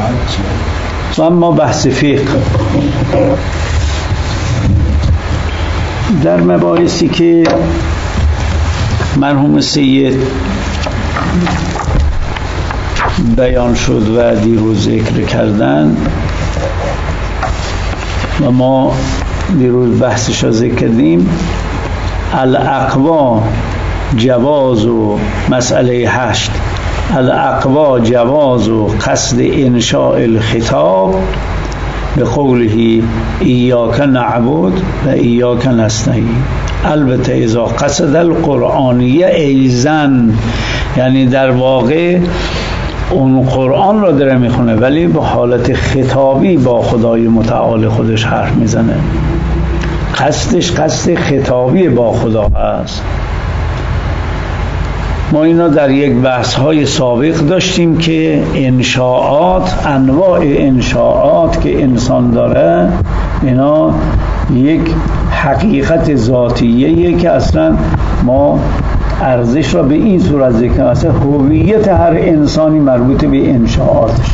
و اما بحث فقه در مباحثی که مرحوم سید بیان شد و دیروز ذکر کردن و ما دیروز بحثش را ذکر کردیم، الاقوا جواز و مسئله 8 الاقوا جواز و قصد انشاء الخطاب به قوله ایاک نعبد و ایاک نستعین. البته اذا قصد القرآنیه ایزن، یعنی در واقع اون قرآن را داره میخونه ولی به حالت خطابی با خدای متعال خودش حرف میزنه، قصدش قصد خطابی با خدا هست. ما اینا در یک بحث های سابق داشتیم که انشاءات، انواع انشاءات که انسان داره، اینا یک حقیقت ذاتیه که اصلا ما ارزش را به این صورت ذکر، اصلا هویت هر انسانی مربوط به انشاءاتش.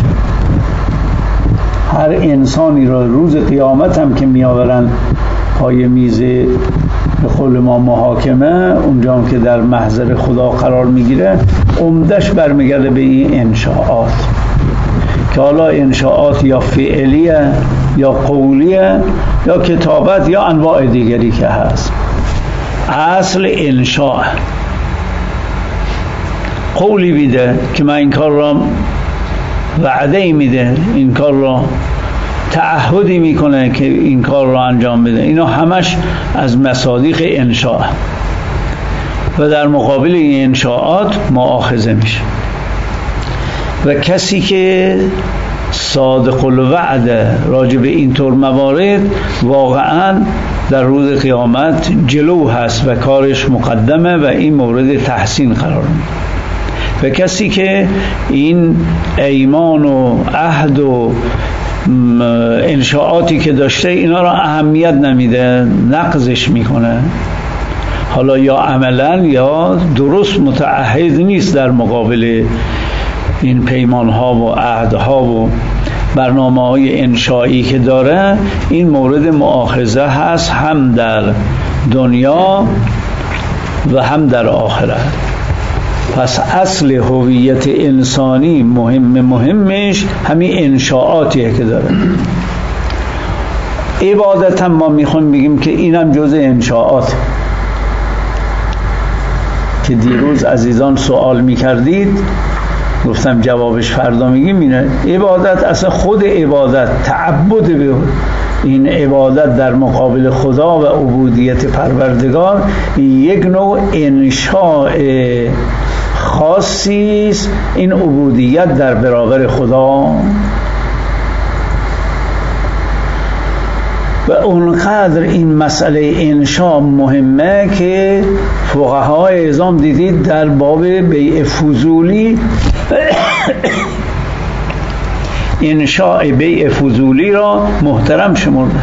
هر انسانی را روز قیامت هم که میآورن پای میز به قول ما محاکمه، اونجا هم که در محضر خدا قرار میگیره، عمدش برمیگرده به این انشاءات که حالا انشاءات یا فعلیه یا قولیه یا کتابت یا انواع دیگری که هست. اصل انشاء قولی بیده که من این کار را وعده میده، این کار را تعهدی میکنه که این کار را انجام بده، اینا همش از مصادیق انشاء و در مقابل این انشاءات مؤاخذه میشه. و کسی که صادق الوعد راجع به اینطور موارد واقعا در روز قیامت جلو هست و کارش مقدمه و این مورد تحسین قرار میگیره. و کسی که این ایمان و عهد و انشاءاتی که داشته اینا را اهمیت نمیده، نقضش میکنه، حالا یا عملا یا درست متعهد نیست در مقابل این پیمان ها و عهد ها و برنامه های انشایی که داره، این مورد مؤاخذه هست، هم در دنیا و هم در آخرت. پس اصل هویت انسانی مهمش همین انشاءاتیه که داره. عبادت هم ما میخوایم بگیم که اینم جزء انشاءات که دیروز عزیزان سوال میکردید، گفتم جوابش فردا میگیم. اینه عبادت، اصلا خود عبادت تعبد به این عبادت در مقابل خدا و عبودیت پروردگار یک نوع انشاء خاصی است. این عبودیت در برابر خدا و اونقدر این مسئله انشاء مهمه که فقهای اعظام دیدید در باب بیع فضولی انشاء بیع فضولی را محترم شمردن،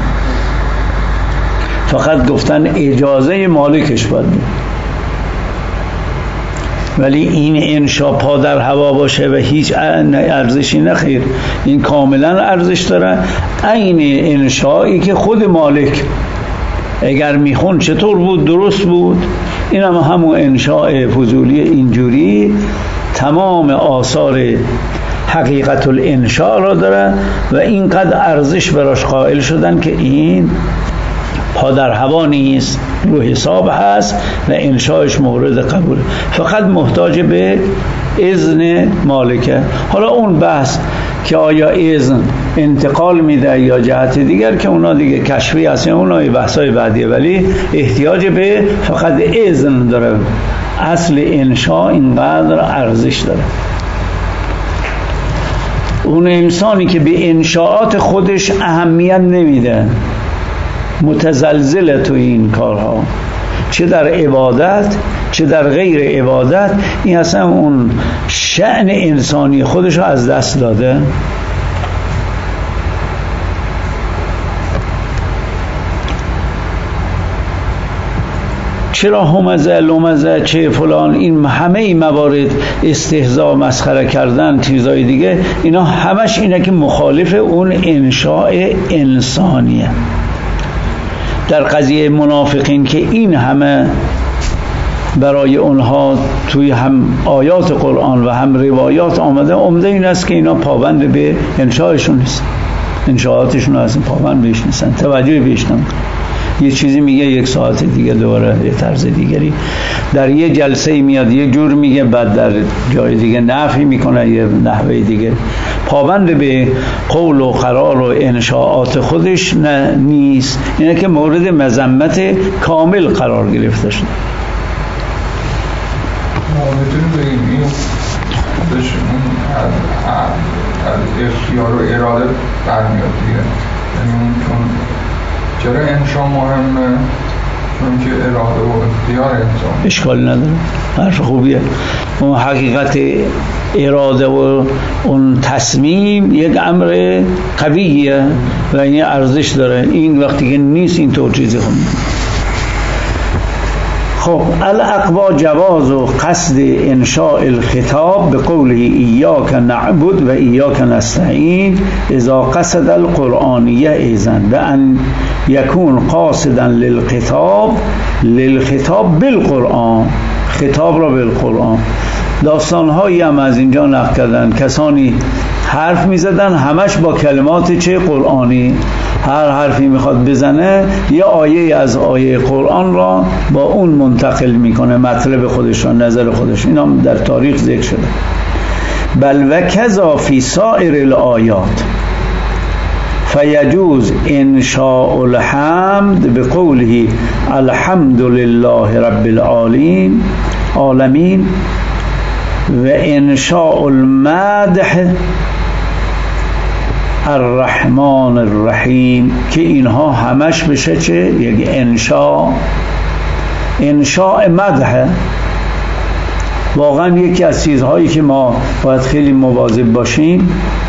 فقط گفتن اجازه مالکش باید، ولی این انشاء پا در هوا باشه و هیچ ارزشی نخیر، این کاملا ارزش داره. عین انشایی که خود مالک اگر میخون چطور بود درست بود، این هم همون انشاء فضولی اینجوری تمام آثار حقیقت الانشاء را داره و اینقدر ارزش براش قائل شدن که این پا در هوا نیست، رو حساب هست و انشاءش مورد قبوله، فقط محتاج به اذن مالکه. حالا اون بحث که آیا اذن انتقال میده یا جهت دیگر که اونا دیگه کشفی هستن، اونا بحثای بعدیه، ولی احتیاج به فقط اذن داره. اصل انشاء اینقدر ارزش داره. اون انسانی که به انشاءات خودش اهمیت نمیده، متزلزل تو این کارها، چه در عبادت چه در غیر عبادت، این اصلا اون شأن انسانی خودش رو از دست داده. چرا همزه لمزه چه فلان، این همه موارد استهزاء مسخره کردن چیزای دیگه، اینا همش اینه که مخالف اون انشاء انسانیه. در قضیه منافقین که این همه برای اونها توی هم آیات قرآن و هم روایات آمده، عمده این است که اینا پابند به انشاءشون نیست، انشاءاتشون اصلا پابند بهش نیستن، توجه بهش نمیکنن. یه چیزی میگه یک ساعت دیگه دوباره یه طرز دیگری، در یه جلسه میاد یه جور میگه، بعد در جای دیگه نفی میکنه یه نحوه دیگه. پابند به قول و قرار و انشاءات خودش نیست، اینه که مورد مذمت کامل قرار گرفته شده. میتونیم بگیم این از اختیار و اراده برمیاد دیگه، یعنی اون چرا انشاء مهمه؟ چون که اراده و اختیار انسان اشکال نداره، حرف خوبیه. اون حقیقت اراده و اون تصمیم یک امر قویه و این ارزش داره. این وقتی که نیست این طور چیزی خود. خب الاقوا جواز و قصد انشاء الخطاب به قوله ایاک نعبد و ایاک نستعین اذا قصد القرآنیه ایزن و ان یکون قاصدا للخطاب بالقرآن، خطاب را بالقرآن. داستانهایی هم از اینجا نقل کردن، کسانی حرف میزدن همش با کلمات چه قرآنی، هر حرفی میخواد بزنه یه آیه از آیه قرآن را با اون منتقل میکنه، مطلب خودش را، نظر خودش. اینا در تاریخ ذکر شده. بل و کذا فی سائر الآیات فیجوز انشاء الحمد به قوله الحمد لله رب العالمین و انشاء المدح الرحمن الرحیم، که اینها همش بشه چه؟ یک انشاء مدح. واقعا یکی از چیزهایی که ما باید خیلی مواظب باشیم،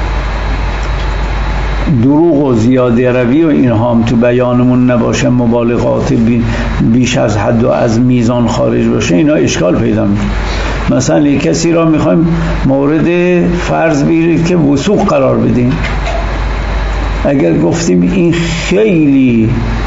دروغ و زیاده روی و اینها هم تو بیانمون نباشه، مبالغات بیش از حد و از میزان خارج باشه، اینا اشکال پیدا میکنه. مثلا یک کسی را میخوایم مورد فرض بگیرید که وثوق قرار بدیم، اگر گفتیم این خیلی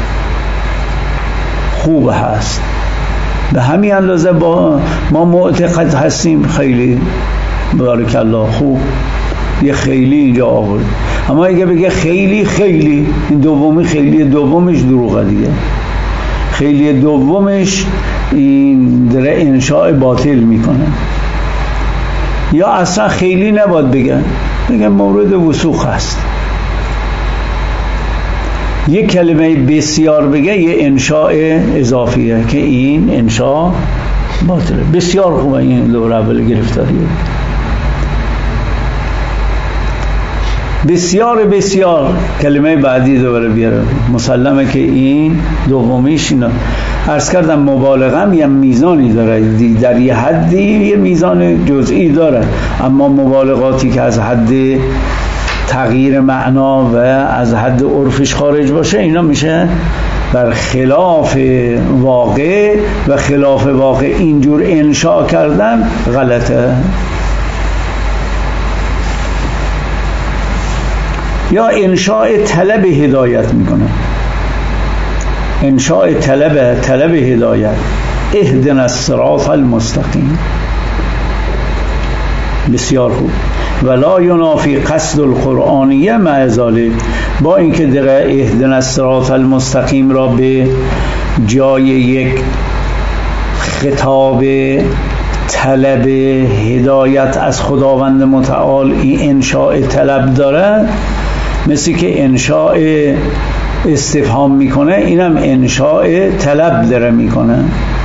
خوب هست، به همین اندازه با ما معتقد هستیم خیلی بارک الله خوب، یه خیلی اینجا آورد. اما اگه بگه خیلی این دومی، خیلی دومش دروغه دیگه، خیلی دومش این در انشاء باطل میکنه. یا اصلا خیلی نباید بگه مورد وثوق هست. یک کلمه بسیار بگه یه انشاء اضافیه که این انشاء باطله. بسیار خوبه این دور اول گرفتاریه. بسیار کلمه بعدی دوباره بیاره، مسلمه که این دومیش اینا. عرض کردم مبالغه هم یه میزانی داره، در یه حدی یه میزان جزئی داره، اما مبالغاتی که از حد تغییر معنا و از حد عرفش خارج باشه، اینا میشه بر خلاف واقع، و خلاف واقع اینجور انشاء کردن غلطه. یا انشاء طلب هدایت میکنه، انشاء طلب هدایت، اهدنا الصراط المستقیم، بسیار خوب. ولا ینافی قصد القرآنیه مع ذلک، با اینکه در اهدنا الصراط المستقیم را به جای یک خطاب طلب هدایت از خداوند متعال این انشاء طلب داره، مثل که انشاء استفهام میکنه، اینم انشاء طلب داره میکنه.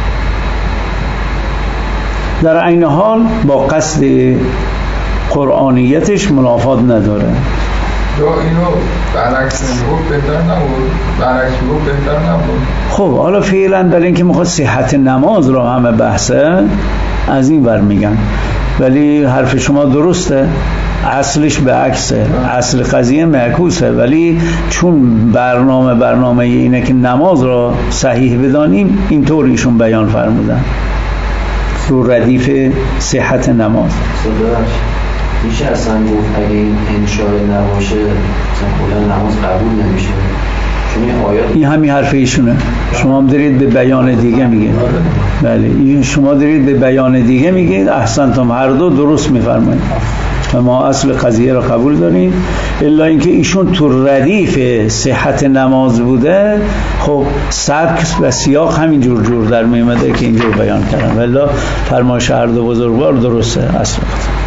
در عین حال با قصد قرآنیتش منافات نداره. اینو برعکس میگفت بهتر نبود؟ برعکس میگفت بهتر نبود؟ خب حالا فعلا در این که میخواد صحت نماز رو همه بحثه، از این ور میگن، ولی حرف شما درسته. اصلش به عکسه، اصل قضیه معکوسه، ولی چون برنامه اینه که نماز را صحیح بدانیم، اینطور ایشون بیان فرمودن رو ردیف صحت نماز. میشه اصلا گفت اگه این انشاء نباشه کلا نماز قبول نمیشه؟ این همین حرف ایشونه. شما هم دارید به بیان دیگه میگید. بله، این شما دارید به بیان دیگه میگید. احسنتم، هر دو درست میفرمایید و ما اصل قضیه را قبول داریم، الا اینکه ایشون تو ردیف صحت نماز بوده، خب سبک و سیاق همین جور در میمده که اینجور بیان کردن، ولی فرمایش هر دو بزرگوار درسته اصل.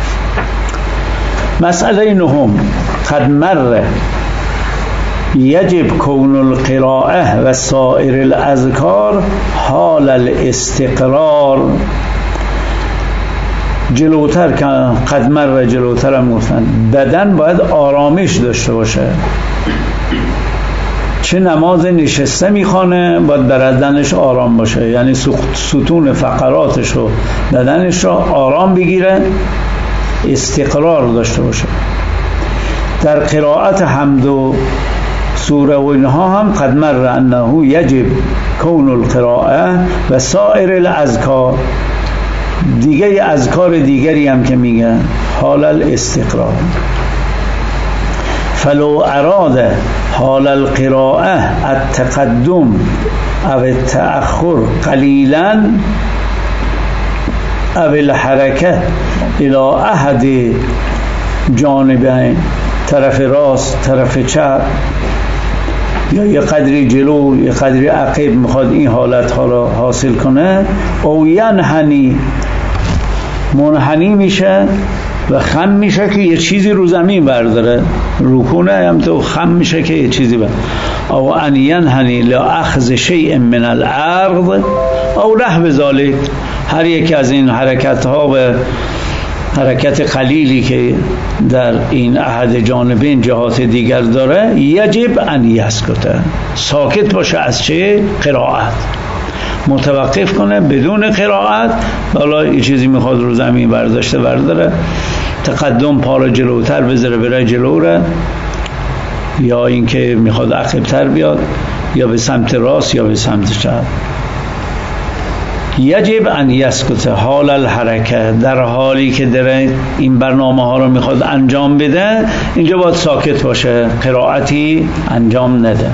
مسئله نهم، قد مر یجب کون القراءه و سایر الاذکار حال الاستقرار. جلوتر که قد مر جلوتر هم گفتن بدن باید آرامش داشته باشه، چه نماز نشسته میخوانه باید بدنش آرام باشه، یعنی ستون فقراتش و بدنش رو آرام بگیره، استقرار داشته باشه. در قرائت حمد و سوره و اینها هم قد مر انه یجب کون القراءه و سایر الاذکار، دیگه اذکار دیگری هم که میگه حال الاستقرار. فلو اراد حال القراءه التقدم او التأخر قلیلا او الحرکه الى احد جانبین، طرف راست طرف چپ، یا یه قدری جلو یه قدری عقب میخواد این حالت ها را حاصل کنه، او ینحنی منحنی میشه و خم میشه که یه چیزی رو زمین برداره، رکونه هم تو خم میشه که یه چیزی برداره، او ان ینحنی لاخذ شیء من الارض او نحو ذلک. هر یک از این حرکت ها و حرکت قلیلی که در این احد جانبین جهات دیگر داره، یجب ان یسکته، ساکت باشه از چه؟ قرائت، متوقف کنه بدون قرائت. بالا یه چیزی میخواد رو زمین برداشته برداره، تقدم پا رو جلوتر بذاره بره جلو ره، یا اینکه میخواد عقب‌تر بیاد، یا به سمت راست یا به سمت چپ. یجب ان یسکت حال الحرکه، در حالی که داره این برنامه ها رو میخواد انجام بده، اینجا باید ساکت باشه، قرائتی انجام نده.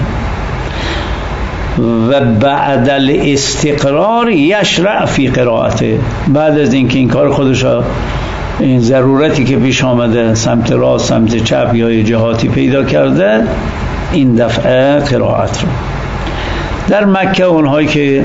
و بعد الاستقرار یشرع فی قرائته، بعد از اینکه این کار خودش این ضرورتی که پیش آمده سمت راست سمت چپ یا یه جهاتی پیدا کرده، این دفعه قرائت رو. در مکه اونهایی که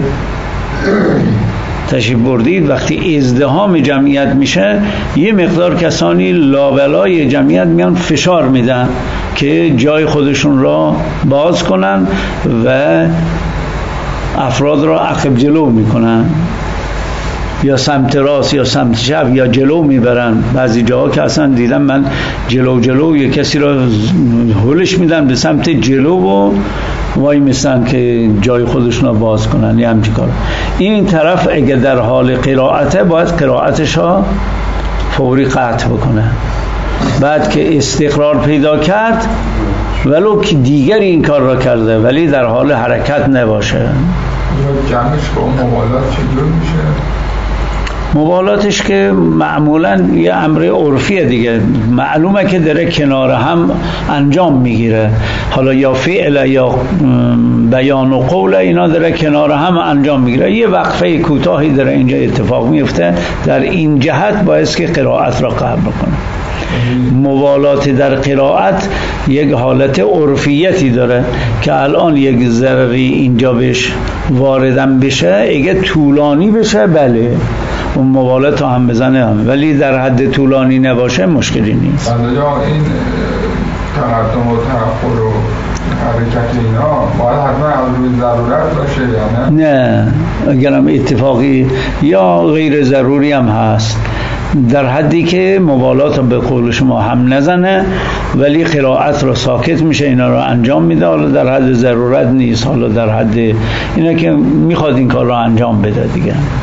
تشریف بردید وقتی ازدحام جمعیت میشه، یه مقدار کسانی لابلای جمعیت میان فشار میدن که جای خودشون را باز کنن و افراد را عقب جلو میکنن، یا سمت راست یا سمت چپ یا جلو میبرن. بعضی جاها که اصلا دیدم من جلو یه کسی را هلش میدن به سمت جلو و وای میستن که جای خودشون رو باز کنن، یه همچی کار. این طرف اگه در حال قرائته باید قرائتش ها فوری قطع بکنه، بعد که استقرار پیدا کرد ولو که دیگری این کار را کرده ولی در حال حرکت نباشه. جمعش با موالات چجور میشه؟ موالاتش که معمولا یه امر عرفیه دیگه، معلومه که داره کنار هم انجام میگیره، حالا یا فعل یا بیان و قول اینا داره کنار هم انجام میگیره، یه وقفه کوتاهی داره اینجا اتفاق میفته، در این جهت باعث که قرائت را قبل بکنه. موالات در قرائت یک حالت عرفیتی داره که الان یک ضرری اینجا بهش واردم بشه، اگه طولانی بشه بله اون موالات هم بزنه هم، ولی در حد طولانی نباشه مشکلی نیست. بنده این تقدم و تأخر و حرکت اینا باید حتما از روی ضرورت باشه یا نه؟ اگرم اتفاقی یا غیر ضروری هم هست، در حدی که موالات به قول شما هم نزنه ولی قرائت رو ساکت میشه، اینا رو انجام میده، حالا در حد ضرورت نیست، حالا در حد اینا که میخواد این کار رو انجام بده دیگه.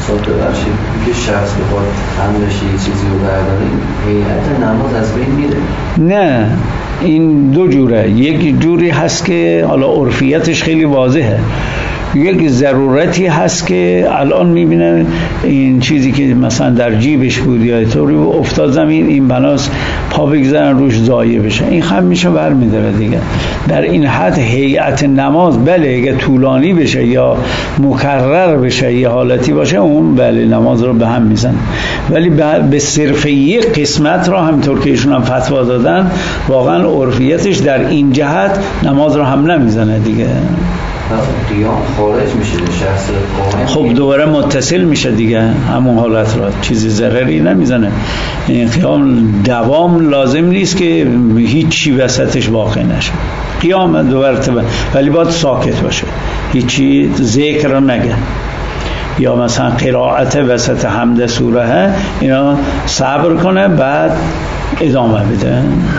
استاد ببخشید که شخص بخواد حملش یه چیزی رو برداره هیئت نماز از بین میره؟ نه، این دو جوره. یک جوری هست که حالا عرفیتش خیلی واضحه، یک ضرورتی هست که الان میبینه این چیزی که مثلا در جیبش بود یا طوری افتاد زمین، این بناس پا بگذارن روش ضایع بشه، این خم میشه برمیداره دیگه. در این حد هیئت نماز بله اگه طولانی بشه یا مکرر بشه یه حالتی باشه اون بله نماز رو به هم میزنه، ولی به صرف یک قسمت رو همینطور که ایشون هم فتوا دادن واقعا عرفیتش در این جهت نماز رو هم نمیزنه دیگه. قیام خارج میشه شخص قائم، خب دوباره متصل میشه دیگه همون حالت را، چیزی ضرری نمیزنه. این قیام دوام لازم نیست که هیچی وسطش واقع نشه، قیام دوباره ولی باید ساکت باشه، هیچی ذکر نگه یا مثلا قرائت وسط حمد سوره اینا صبر کنه بعد ادامه بده.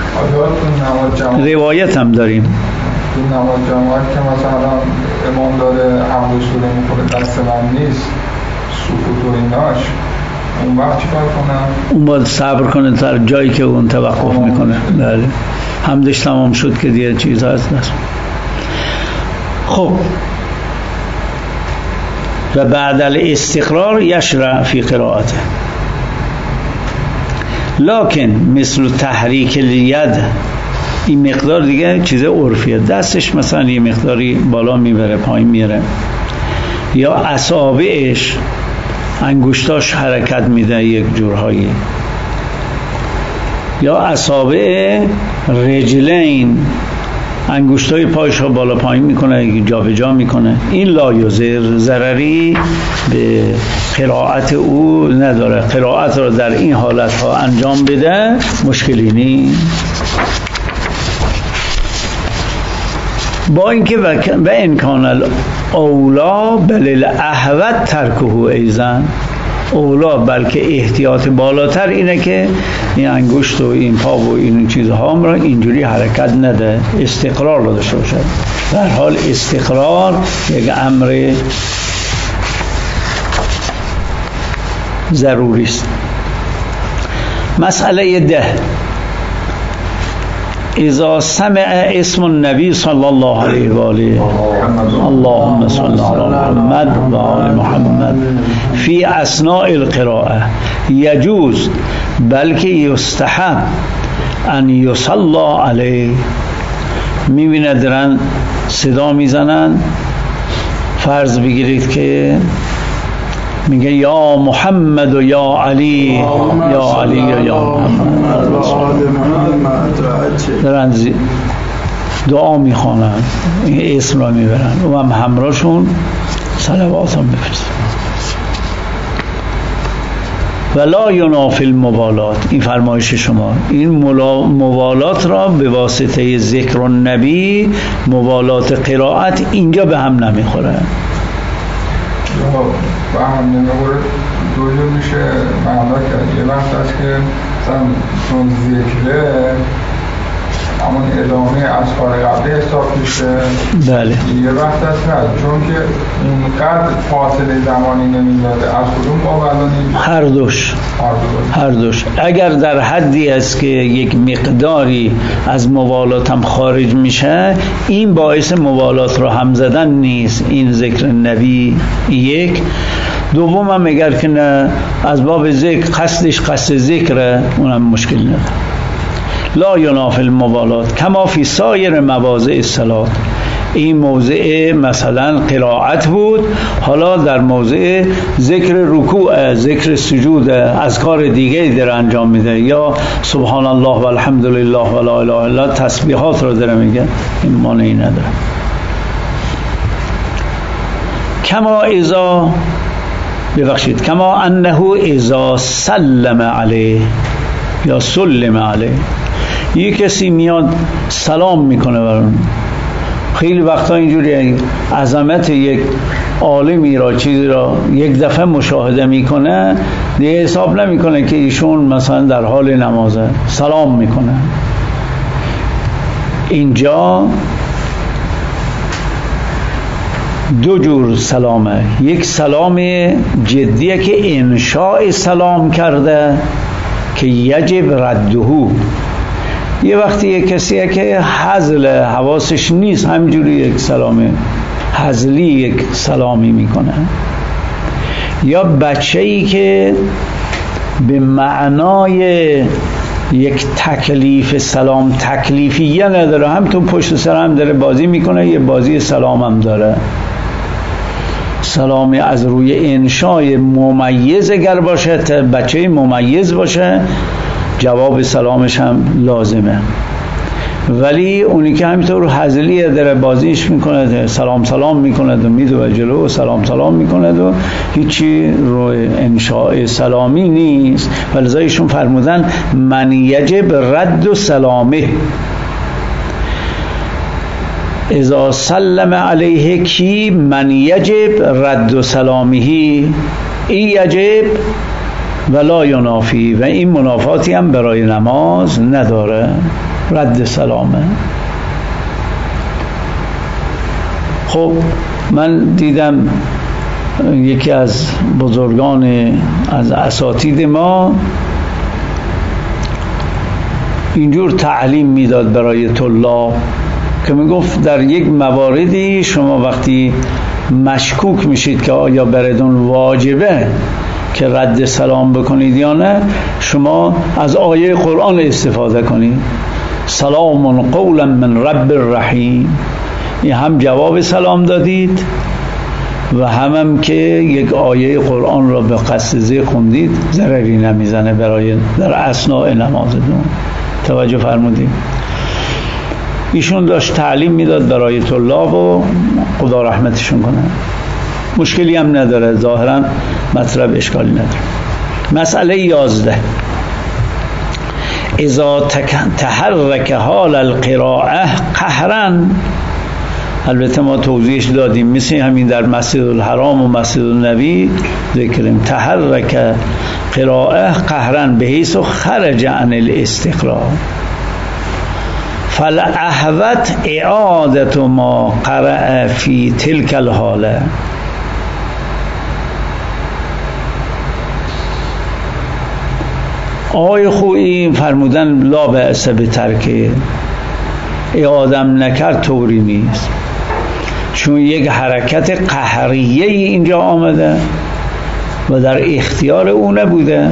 روایت هم داریم تو نماز جماعت که مثلا امام داره حمد و سوره میکنه دست من نیست سکوت و ایناش، اون وقت چی کار کنم؟ اون باید صبر کنه تا جایی که اون توقف میکنه. بله حمدش تمام شد که دیگه چیز هست دست. خب و بعد الاستقرار یشرع فی قراءته، لکن مثل تحریک الید، این مقدار دیگه چیز عرفیه، دستش مثلا یه مقداری بالا میبره پایین میره یا اصابعش انگشتاش حرکت میده یک جورهایی یا اصابع رجلین انگشتای پایش رو بالا پایین میکنه جا به جا میکنه، این لا یضر، ضرری به قرائت او نداره، قرائت رو در این حالت ها انجام بده مشکلی نیست. با اینکه و امکان الاولا بل الاحوط ترکه ایزن، اولا بلکه احتیاط بالاتر اینه که این انگشت و این پا و این چیزها را اینجوری حرکت نده، استقرار رو داشته باشه. در حال استقرار یک امر ضروری است. مسئله 10، اذا سمع اسم النبی صلی الله علیه و آله اللهم صل علی محمد و آل محمد فی اثناء القراءه یجوز بلکه یستحب ان یصلی علیه. میبینه دارن صدا میزنن، فرض بگیرید که میگه یا محمد و یا علی یا علی یا محمد، دارن دعا میخوانن، این اسم را میبرن و هم همراهشون صلوات هم بفرستن. ولا ینافی الموالات، این فرمایش شما، این موالات را به واسطه ذکر النبی موالات قرائت اینجا به هم نمیخوره. و هم نمیخوره دوجور میشه معنا کرد. یه وقت هست که مثلا چون ذکره همون ادامه اذکار قبلی حساب میشه. بله. یه وقت هست نه، چون که اونقدر فاصله زمانی نمیداده. از کدوم باورانی؟ هر دوش. اگر در حدی است که یک مقداری از موالات هم خارج میشه، این باعث موالات رو هم زدن نیست. این ذکر نبی یک. دوم هم اگر که نه از باب ذکر قصدش قصد ذکره، اونم مشکل نداره. لا ینافی الموالات کما فی سایر مواضع الصلات. این موضع مثلا قرائت بود، حالا در موضع ذکر رکوع، ذکر سجود، اذکار دیگه داره انجام میده، یا سبحان الله و الحمد لله و لا اله الا الله، تسبیحات رو داره میگه، این مانعی نداره. کما انه اذا سلم علیه یا سلم علیه، یک کسی میاد سلام میکنه برون. خیلی وقتا اینجوری عظمت یک عالمی را، چیزی را یک دفعه مشاهده میکنه، دیگه حساب نمیکنه که ایشون مثلا در حال نمازه، سلام میکنه. اینجا دو جور سلامه. یک سلام جدیه که انشاء سلام کرده که یجب ردهو. یه وقتی یک کسیه که هزل حواسش نیست، همجوری یک سلام هزلی یک سلامی میکنه. یا بچه‌ای که به معنای یک تکلیف سلام تکلیفیه نداره، هم تو پشت سر هم داره بازی میکنه، یه بازی سلام هم داره. سلام از روی انشای ممیز اگر باشه، بچه ممیز باشه، جواب سلامش هم لازمه. ولی اونی که همینطور هزلیه داره بازیش میکنه، سلام سلام میکنه و میدوه جلو، سلام سلام میکنه و هیچی روی انشاء سلامی نیست. ولذا ایشون فرمودن من یجب رد سلامه اذا سلم علیه کی من یجب رد سلامه ای یجب ولا ینافی، و این منافاتی هم برای نماز نداره. رد سلامه. خب من دیدم یکی از بزرگان از اساتید ما اینجور تعلیم میداد برای طلاب که میگفت در یک مواردی شما وقتی مشکوک میشید که آیا براتون واجبه که رد سلام بکنید یا نه، شما از آیه قرآن استفاده کنید. سلام قولا من رب الرحیم. این هم جواب سلام دادید و هم که یک آیه قرآن را به قصد ذکر خوندید، ضرری نمیزنه برای در اثناء نمازتون. توجه فرمودید؟ ایشون داشت تعلیم میداد برای طلاب و خدا رحمتشون کنه. مشکلی هم نداره، ظاهرا مطلب اشکالی نداره. مسئله 11 اذا تحرک حال القراءه قهرا. البته ما توضیحش دادیم، مثل همین در مسجد الحرام و مسجد النبی ذکریم تحرک قراءه قهرا بحیث خرج عن الاستقرار فالاحوط اعادت ما قرأ فی تلک الحاله. آقای خویی فرمودن لا بأس بترک، اعادم نکرد طوری نیست، چون یک حرکت قهریه اینجا آمده و در اختیار او نبوده،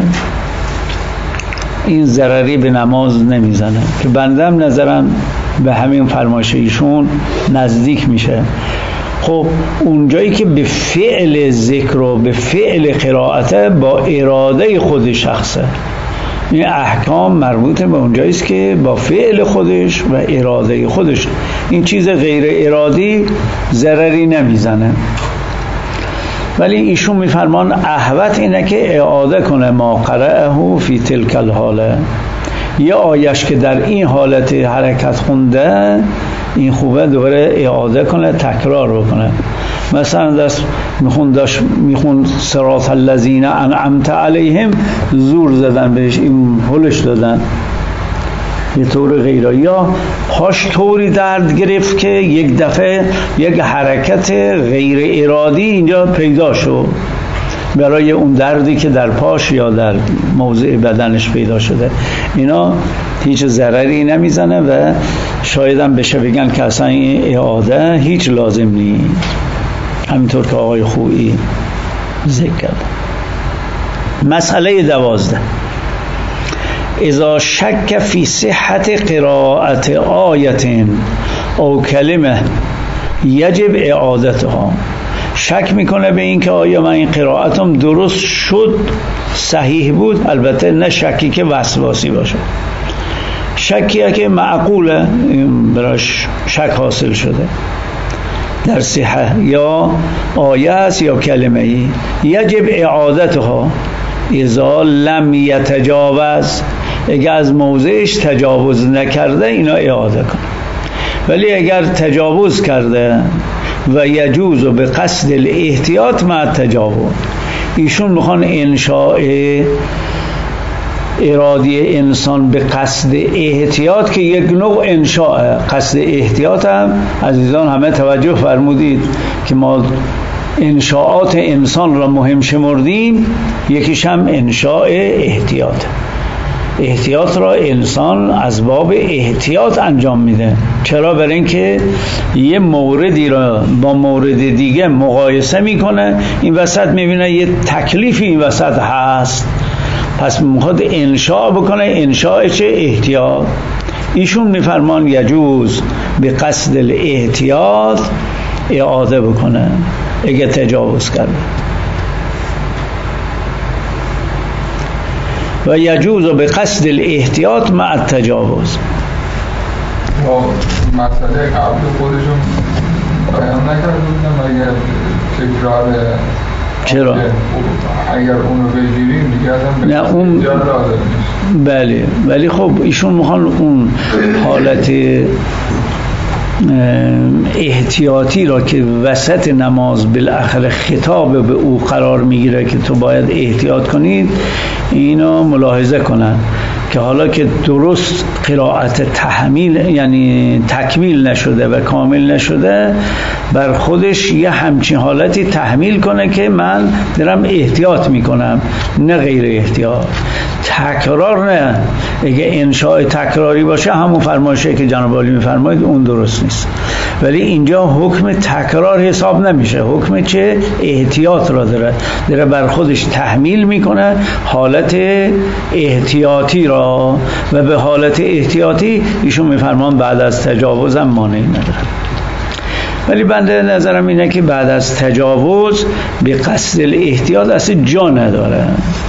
این ضرری به نماز نمیزنه. که بندم نظرم به همین فرمایش ایشون نزدیک میشه. خب اونجایی که به فعل ذکر و به فعل قرائته با اراده خود شخصه، این احکام مربوط به اونجاییست که با فعل خودش و اراده خودش، این چیز غیر ارادی ضرری نمیزنه. ولی ایشون میفرمان احوط اینه که اعاده کنه ما قرأه فی تلک الحاله، یه آیش که در این حالت حرکت خونده این خوبه دوباره اعاده کنه، تکرار بکنه. مثلا داشت میخون صراط الذین انعمت علیهم، زور زدن بهش، این هلش دادن یه طور غیره، یا پاش طوری درد گرفت که یک دفعه یک حرکت غیر ارادی اینجا پیدا شد برای اون دردی که در پاش یا در موضع بدنش پیدا شده. اینا هیچ ضرری نمیزنه و شاید هم بشه بگن که اصلا این اعاده هیچ لازم نیست، همینطور که آقای خویی ذکر کرد. مسئله 12 اذا شک فی صحت قراءت آیت او کلمه یجب اعادتها. شک میکنه به این که آیا من این قرائتم درست شد، صحیح بود، البته نه شکی که وسواسی باشه، شکیه که معقوله براش شک حاصل شده در صحت یا آیه است یا کلمه ای، یجب اعادتها اذا لم یتجاوز، اگر از موضعش تجاوز نکرده اینا اعاده کن. ولی اگر تجاوز کرده و یجوز به قصد الاحتیاط مع تجاوز، ایشون میخوان انشاء اراده انسان به قصد احتیاط که یک نوع انشاء. قصد احتیاط هم عزیزان همه توجه فرمودید که ما انشاءات انسان را مهم شمردیم، یکیش هم انشاء احتیاط. احتیاط را انسان از باب احتیاط انجام میده. چرا؟ برای اینکه یه موردی را با مورد دیگه مقایسه میکنه، این وسط میبینه یه تکلیفی این وسط هست، پس میخواد انشاء بکنه. انشاء چه؟ احتیاط. ایشون میفرمان یجوز به قصد الاحتیاط اعاده بکنه اگه تجاوز کرده، و یجوز به قصد الاحتیاط مع التجاوز. مسئله قبل خودشون بیان نکرده بودن اگر تکرار چرا؟ اگر اونو بگیریم دیگه نه اون بله، ولی خب ایشون میخوان اون حالت احتیاطی را که وسط نماز بالاخره خطاب به او قرار میگیره که تو باید احتیاط کنید، اینو ملاحظه کنن که حالا که درست قرائت تحمیل یعنی تکمیل نشده و کامل نشده، بر خودش یه همچین حالتی تحمیل کنه که من دارم احتیاط میکنم، نه غیر احتیاط. تکرار نه. اگه انشاء تکراری باشه همون فرمایشه که جناب عالی میفرمایید اون درست نیست، ولی اینجا حکم تکرار حساب نمیشه. حکم چه؟ احتیاط را داره بر خودش تحمیل میکنه حالت احتیاطی را، و به حالت احتیاطی ایشون میفرمان بعد از تجاوز هم مانعی نداره. ولی بنده نظرم اینه که بعد از تجاوز به قصد الاحتیاط اصلا جا نداره.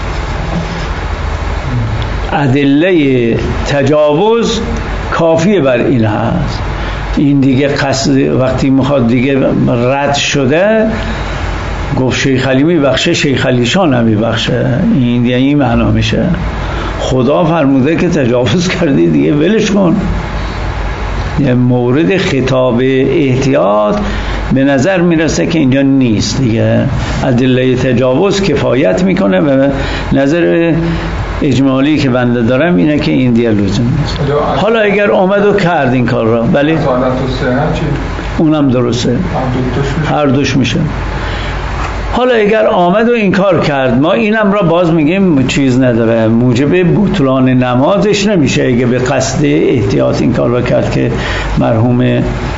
ادله تجاوز کافیه بر این هست. این دیگه قصد وقتی میخواد دیگه رد شده، گفت شیخ علی میبخشه، شیخ علی شان هم میبخشه. این دیگه این معنا میشه خدا فرموده که تجاوز کردی دیگه ولش کن. یه مورد خطاب احتیاط به نظر میرسه که اینجا نیست دیگه. ادله تجاوز کفایت میکنه و نظر اجمالی که بنده دارم اینه که این دیگه لزوم نیست. حالا اگر آمد و کرد این کار را، بله اونم درسته، هر دوش میشه. حالا اگر آمد و این کار کرد، ما اینم را باز میگیم چیز نداره، موجب بطلان نمازش نمیشه اگه به قصد احتیاط این کار را کرد که مرحوم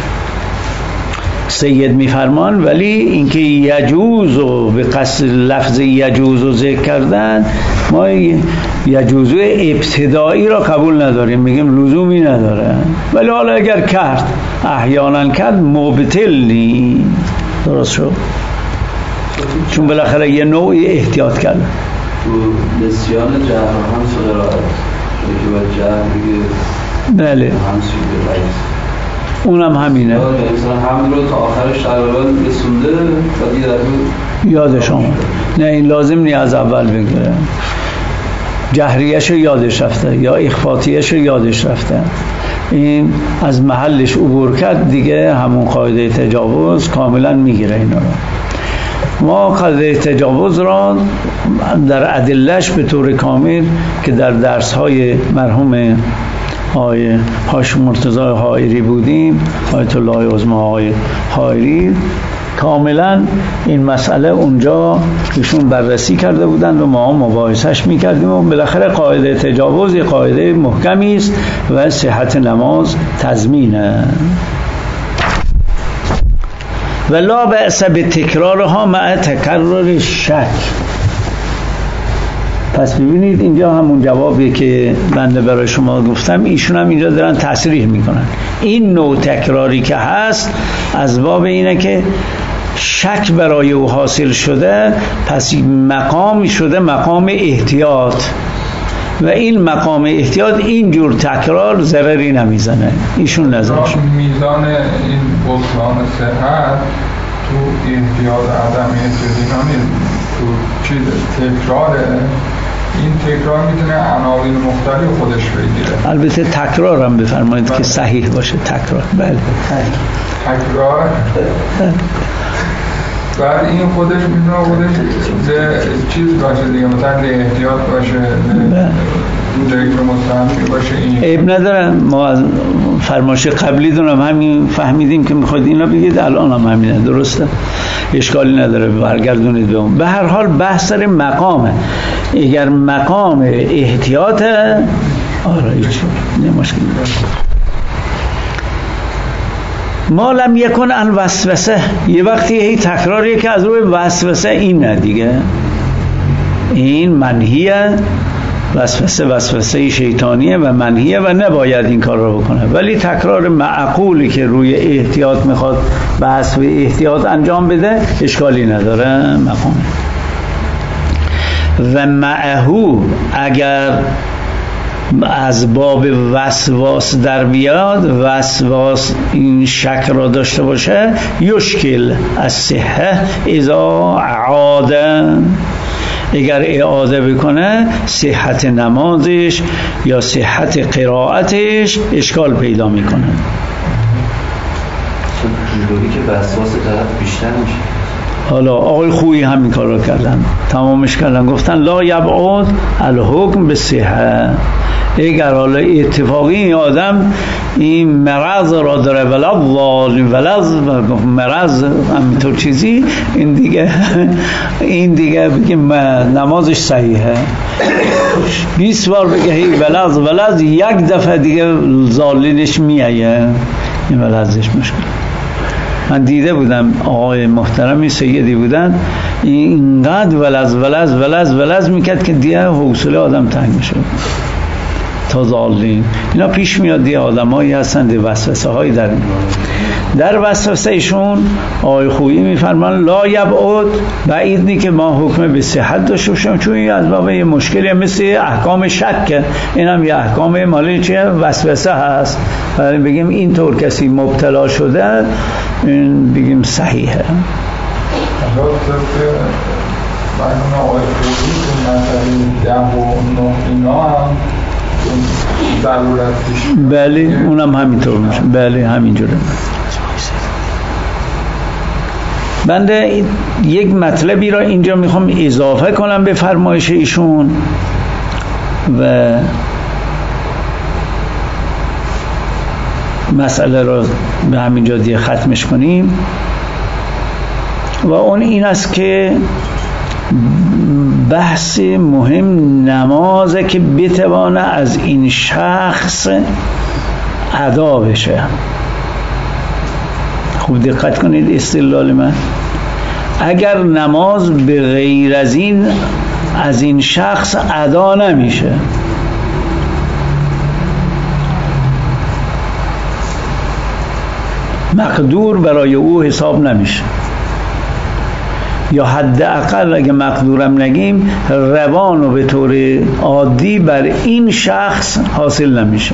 سید میفرمان. ولی اینکه یجوز و به قصد لفظ یجوز و ذکر کردن، ما یجوز ابتدایی را قبول نداریم، میگیم لزومی نداره. ولی حالا اگر کرد، احیانا کرد، مبطل نیست. درست شد؟ چون بالاخره یه نوعی احتیاط کرد. تو نسیان جهر هم صدرات چون که باید جهر بگه بله هم سویده رئیس اونم همینه، مثلا هم رو تا آخر شهرال رسونده و دیگه در یادش آمد. نه این لازم نیست از اول بگیره، جهریش رو یادش رفته یا اخفاتیش رو یادش رفته، این از محلش عبور کرد دیگه همون قاعده تجاوز کاملا میگیره اینا رو. ما قاعده تجاوز را در ادلهش به طور کامل که در درس‌های مرحوم آقای هاشم مرتضی حائری بودیم، آیت الله عظمی آقای حائری، کاملا این مسئله اونجا ایشون بررسی کرده بودند و ما مباحثش میکردیم و بالاخره قاعده تجاوز یه قاعده محکمی است و صحت نماز تضمینه. و لا بأس بتکرارها مع تکرر شک. پس ببینید اینجا همون جوابی که بنده برای شما گفتم، ایشون هم اینجا دارن تصریح میکنن این نوع تکراری که هست از باب اینه که شک برای او حاصل شده، پس مقام شده مقام احتیاط، و این مقام احتیاط اینجور تکرار ضرری نمیزنه. ایشون نظرش میزان این بطلان صحت تو احتیاط عدم احتیاطی تو چیز تکراره. این تکرار میتونه عناوین مختلف خودش بگیره. البته تکرار هم بفرمایید که صحیح باشه. تکرار بله تکرار بعد این خودش میتونه خودش چیز باشه دیگه، مثلا احتیاط باشه دارید به متهم باشه این عیب نداره. ما از فرمایش قبلی دونم همین فهمیدیم که میخواید اینا بگید، الان هم همینه، درسته، اشکالی نداره، برگردونید به اون. به هر حال بحث سر مقامه. اگر مقام احتیاطه آره هیچ مشکلی نداره. ما لم یکن عن وسوسه، یه وقتی هی تکراریه که از روی وسوسه این نه دیگه، این منهیه، وسوسه شیطانیه و منهیه و نباید این کار رو بکنه. ولی تکرار معقولی که روی احتیاط میخواد بحث و احتیاط انجام بده اشکالی نداره، مقامه. و معهو اگر از باب وسواس در بیاد، وسواس این شک را داشته باشه، یشکل از صحه اذا اعاده، اگر اعاده بکنه صحت نمازش یا صحت قرائتش اشکال پیدا میکنه. جلوی که وسواس طرف بیشتر میشه. حالا آقای خویی همین کار رو کردن، تمامش کردن، گفتن لا یبعد الحکم به صحه. اگر حالا اتفاقی این آدم این مرض را داره ولز مرض همینطور چیزی، این دیگه بگیم نمازش صحیحه. 20 بار بگه هی ولز یک دفعه دیگه زالینش میایه، این ولزش مشکل. من دیده بودم آقای محترمی سیدی بودن اینقدر ولز میکرد که دیگه حوصله آدم تنگ میشه تا زالین. اینا پیش میاد دیگه، آدم هایی هستند وسوسه هایی در وسوسه ایشون آقای خویی میفرمان لا یبعد، بعید نی که ما حکم به صحت داشته باشیم، چون این از باب یه مشکلی مثل احکام شک، این هم یه احکام مالی چیه وسوسه هست، ولی بگیم اینطور کسی مبتلا شده این بگیم صحیحه. آقای خویی که مثلا 10 و 9 اینا هم بله اونم همینطور میشه. بله همینجوره. بنده یک مطلبی را اینجا میخوام اضافه کنم به فرمایش ایشون و مسئله را به همینجا دیگه ختمش کنیم، و اون این است که بحث مهم نمازه که بتوانه از این شخص ادا بشه. خوب دقت کنید استدلال من. اگر نماز به غیر از این شخص ادا نمیشه، مقدور برای او حساب نمیشه، یا حداقل اگه مقدورم نگیم روانو به طور عادی بر این شخص حاصل نمیشه.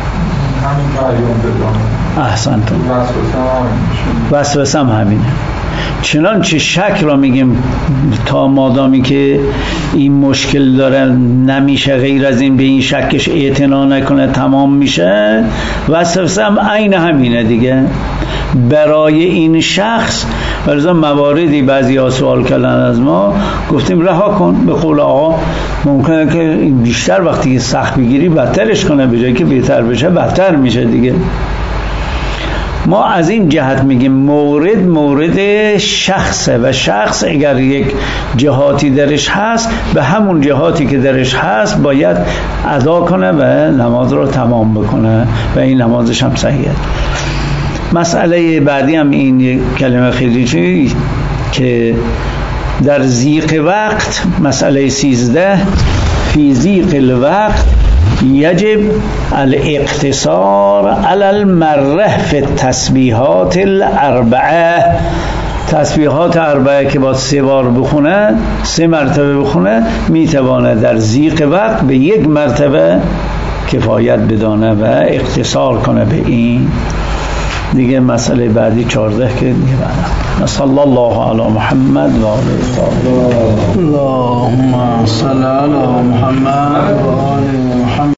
احسنتون. وسوسه هم همینه. چنانچه شک را میگیم تا مادامی که این مشکل داره نمیشه غیر از این به این شکش اعتنا نکنه تمام میشه، وسوسه هم عین همینه دیگه برای این شخص. ولذا مواردی بعضی ها سوال کردن از ما، گفتیم رها کن، به قول آقا ممکنه که بیشتر وقتی سخت بگیری بدترش کنه، به جایی که بهتر بشه بدتر میشه دیگه. ما از این جهت میگیم مورد شخصه و شخص اگر یک جهاتی درش هست به همون جهاتی که درش هست باید ادا کنه و نماز رو تمام بکنه و این نمازش هم صحیحه. مسئله بعدی هم این یک کلمه خیلی چیزی که در ضیق وقت، مسئله 13 فی ضیق الوقت یجب الاقتصار علی المره فی التسبیحات الاربعه. تسبیحات اربعه که با 3 بار بخونه، 3 مرتبه بخونه، میتوانه در ضیق وقت به 1 مرتبه کفایت بدانه و اقتصار کنه به این دیگه. مسئله بعدی 14 که دیگه بعد. صلی الله علی محمد و آله الطاهرین. اللهم صل علی محمد و آله محمد.